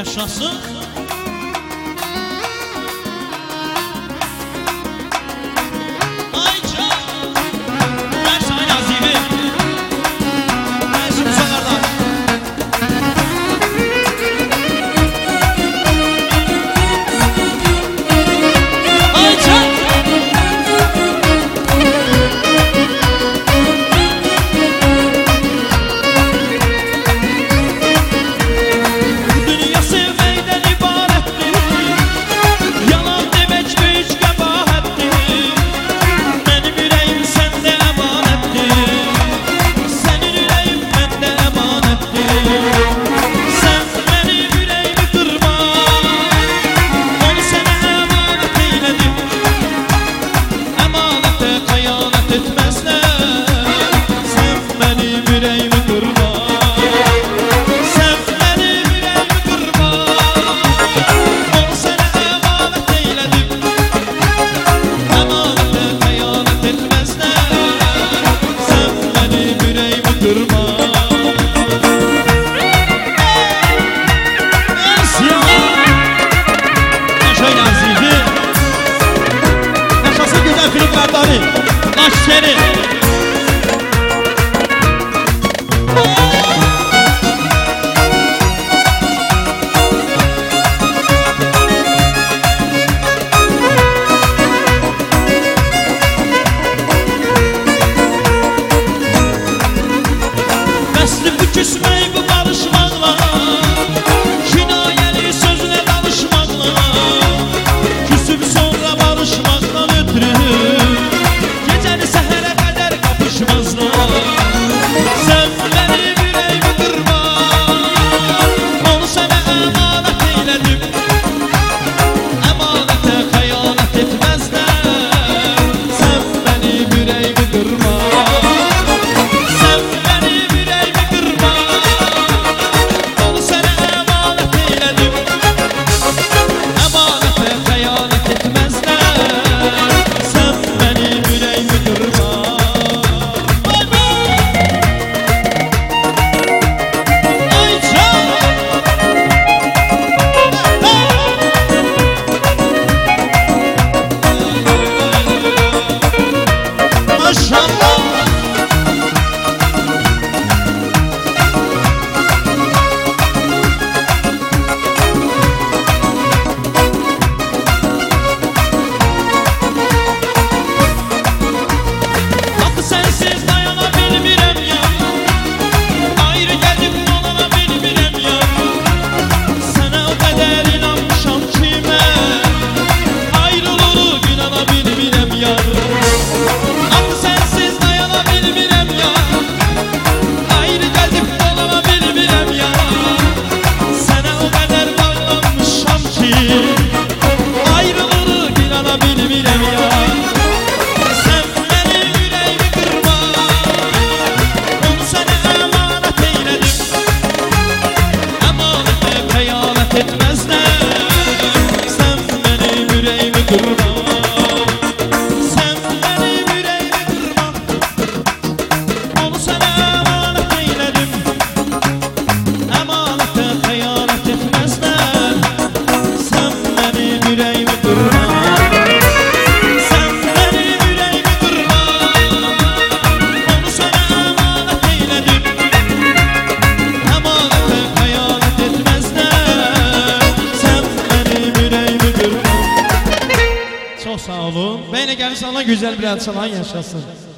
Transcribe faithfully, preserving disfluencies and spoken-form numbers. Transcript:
Yaşasın. Seni Bəsli bu küsmək, bu barışmaqla, kinayəli sözlə danışmaqla, küsüb sonra barışmaqdan ötürü gecəni səhərə qədər qapışmazlar. Sən mənim ürəyimi qırma, onu sənə əmanət eylədim, əmanətə xəyanət etməzlər. Sən mənim ürəyimi qırma, sən mənim ürəyimi qırma, onu sənə əmanət eylədim, əmanətə xəyanət etməzlər. Sən mənim ürəyimi qırma. Çok sağ olun. Beni gelin sana güzel bir el çalan yaşasın.